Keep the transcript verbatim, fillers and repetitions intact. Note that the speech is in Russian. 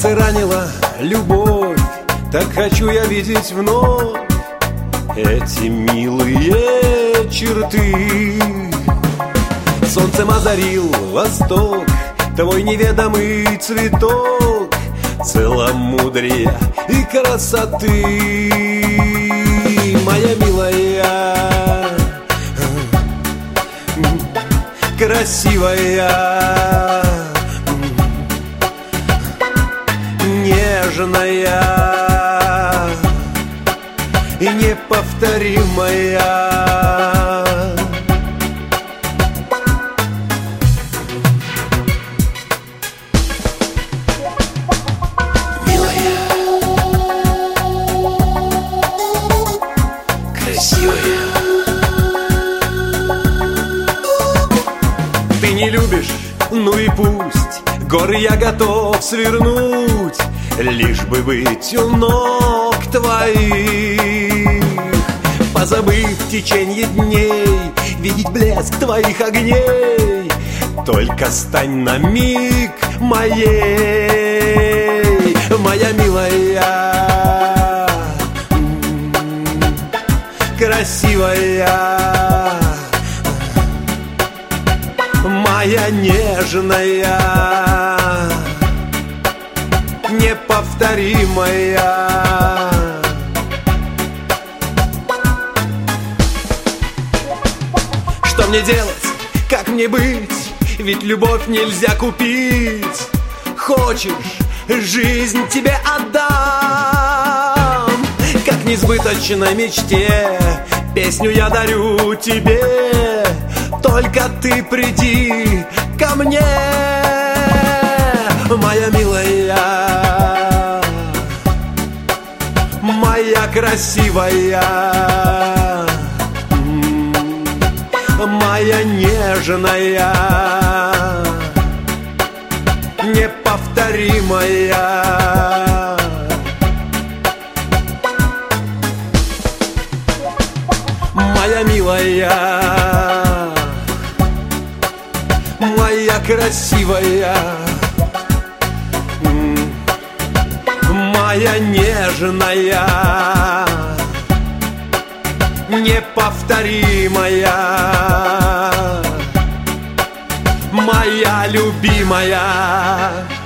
сердце ранила любовь, так хочу я видеть вновь эти милые черты. Солнцем озарил восток твой неведомый цветок целомудрия и красоты. Моя милая, красивая, нежная и неповторимая. Милая, красивая. Ты не любишь, ну и пусть, горы я готов свернуть, лишь бы быть у ног твоих. Позабыв теченье дней, видеть блеск твоих огней, только стань на миг моей. Моя милая, красивая, моя нежная, неповторимая. Что мне делать? Как мне быть? Ведь любовь нельзя купить. Хочешь, жизнь тебе отдам. Как несбыточной мечте песню я дарю тебе. Только ты приди ко мне, моя милая, моя красивая, моя нежная, неповторимая. Моя милая, моя красивая, моя нежная, неповторимая, моя любимая.